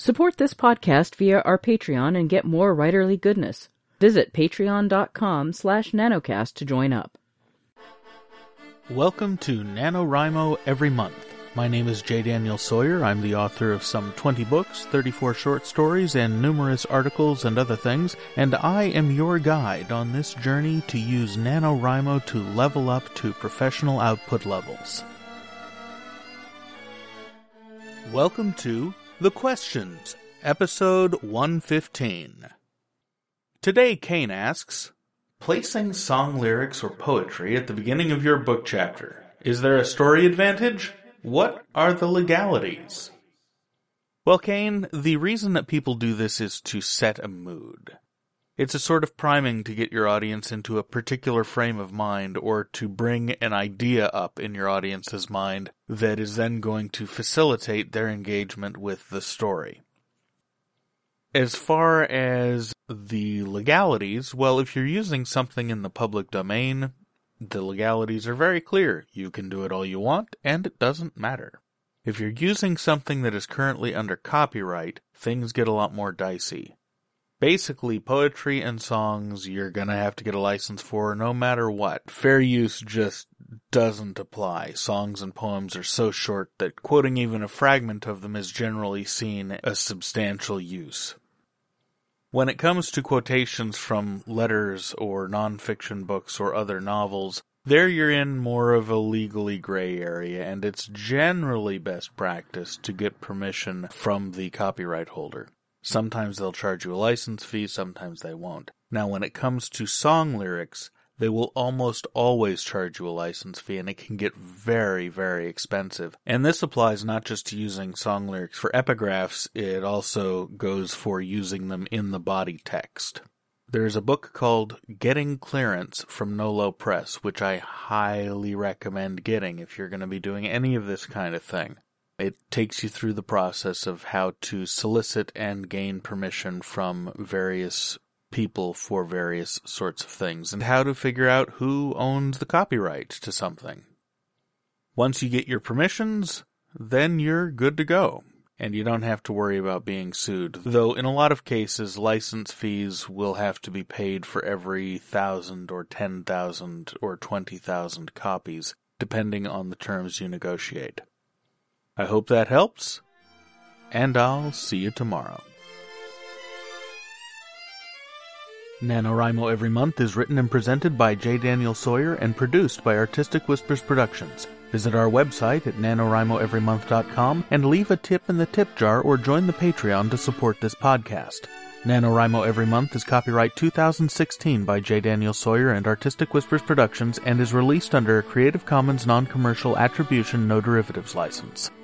Support this podcast via our Patreon and get more writerly goodness. Visit patreon.com/nanocast to join up. Welcome to NaNoWriMo Every Month. My name is J. Daniel Sawyer. I'm the author of some 20 books, 34 short stories, and numerous articles and other things, and I am your guide on this journey to use NaNoWriMo to level up to professional output levels. Welcome to The Questions, episode 115. Today, Kane asks, placing song lyrics or poetry at the beginning of your book chapter. Is there a story advantage? What are the legalities? Well, Kane, the reason that people do this is to set a mood. It's a sort of priming to get your audience into a particular frame of mind or to bring an idea up in your audience's mind that is then going to facilitate their engagement with the story. As far as the legalities, well, if you're using something in the public domain, the legalities are very clear. You can do it all you want, and it doesn't matter. If you're using something that is currently under copyright, things get a lot more dicey. Basically, poetry and songs you're gonna have to get a license for no matter what. Fair use just doesn't apply. Songs and poems are so short that quoting even a fragment of them is generally seen as substantial use. When it comes to quotations from letters or nonfiction books or other novels, there you're in more of a legally gray area, and it's generally best practice to get permission from the copyright holder. Sometimes they'll charge you a license fee, sometimes they won't. Now, when it comes to song lyrics, they will almost always charge you a license fee, and it can get very, very expensive. And this applies not just to using song lyrics for epigraphs, it also goes for using them in the body text. There's a book called Getting Clearance from Nolo Press, which I highly recommend getting if you're going to be doing any of this kind of thing. It takes you through the process of how to solicit and gain permission from various people for various sorts of things, and how to figure out who owns the copyright to something. Once you get your permissions, then you're good to go, and you don't have to worry about being sued, though in a lot of cases license fees will have to be paid for every 1,000 or 10,000 or 20,000 copies, depending on the terms you negotiate. I hope that helps, and I'll see you tomorrow. NaNoWriMo Every Month is written and presented by J. Daniel Sawyer and produced by Artistic Whispers Productions. Visit our website at nanowrimoeverymonth.com and leave a tip in the tip jar or join the Patreon to support this podcast. NaNoWriMo Every Month is copyright 2016 by J. Daniel Sawyer and Artistic Whispers Productions and is released under a Creative Commons Non-Commercial Attribution No Derivatives license.